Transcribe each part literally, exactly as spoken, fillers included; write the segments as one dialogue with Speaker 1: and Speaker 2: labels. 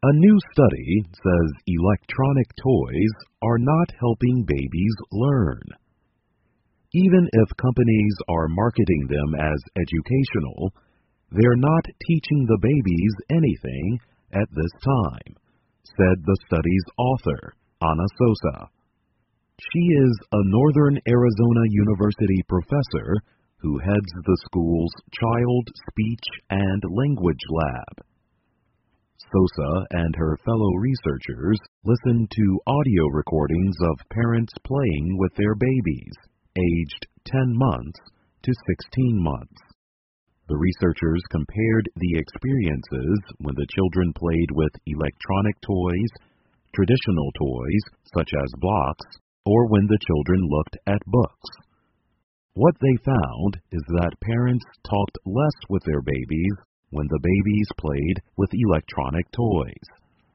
Speaker 1: A new study says electronic toys are not helping babies learn. Even if companies are marketing them as educational, they're not teaching the babies anything at this time, said the study's author, Ana Sosa. She is a Northern Arizona University professor who heads the school's Child Speech and Language Lab. Sosa and her fellow researchers listened to audio recordings of parents playing with their babies, aged ten months to sixteen months. The researchers compared the experiences when the children played with electronic toys, traditional toys such as blocks, or when the children looked at books. What they found is that parents talked less with their babies when the babies played with electronic toys.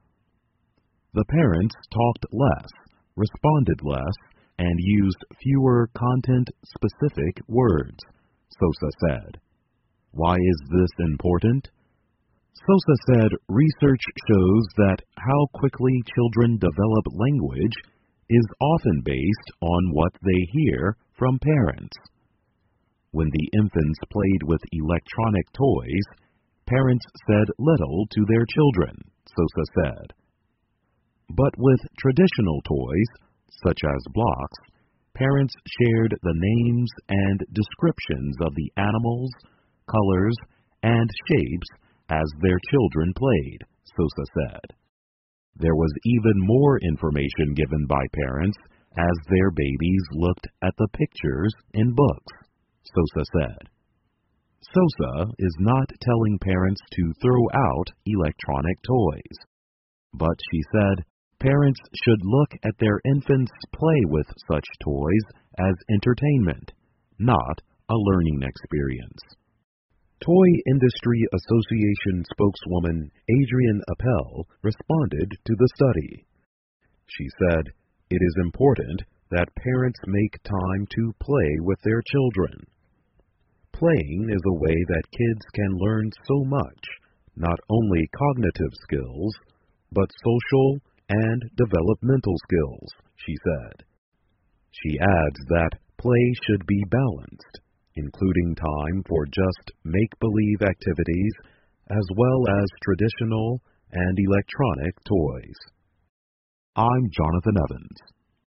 Speaker 1: The parents talked less, responded less, and used fewer content-specific words, Sosa said. Why is this important? Sosa said research shows that how quickly children develop language is often based on what they hear from parents. When the infants played with electronic toys, parents said little to their children, Sosa said. But with traditional toys, such as blocks, parents shared the names and descriptions of the animals, colors, and shapes as their children played, Sosa said. There was even more information given by parents as their babies looked at the pictures in books, Sosa said. Sosa is not telling parents to throw out electronic toys, but she said parents should look at their infants play with such toys as entertainment, not a learning experience. Toy Industry Association spokeswoman Adrienne Appel responded to the study. She said, "It is important that parents make time to play with their children. Playing is a way that kids can learn so much, not only cognitive skills, but social and developmental skills," she said. She adds that play should be balanced, including time for just make-believe activities as well as traditional and electronic toys. I'm Jonathan Evans.